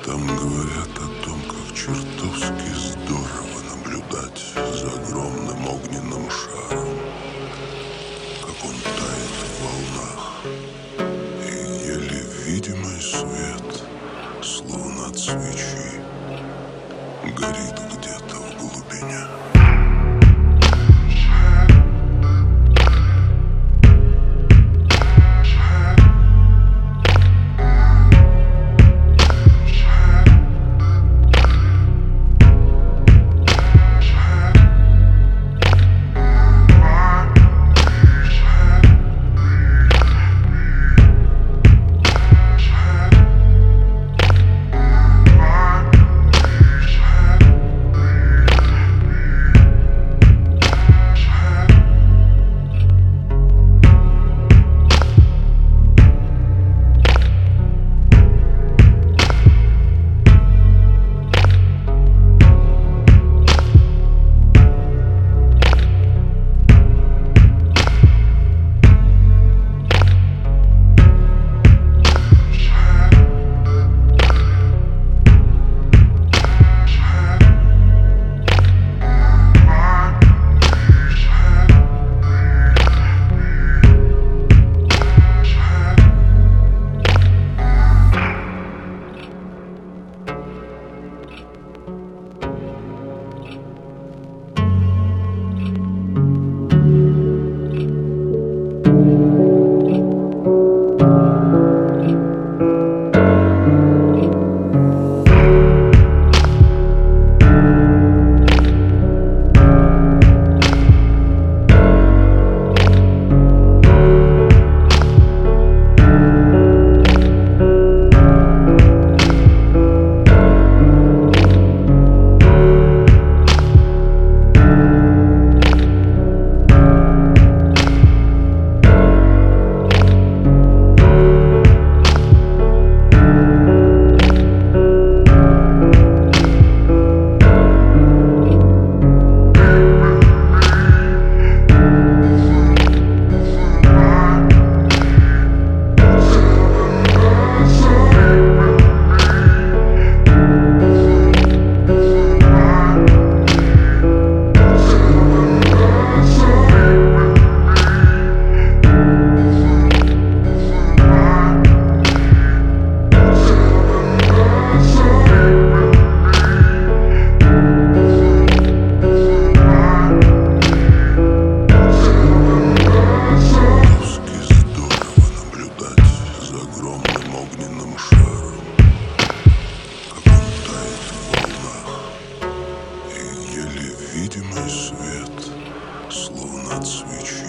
Там говорят о том, как чертовски здорово наблюдать за огромным огненным шаром, как он тает в волнах, и еле видимый свет, словно от свечи, горит где-то в глубине. Огненным шаром, как он тает в волнах, и еле видимый свет, словно от свечи,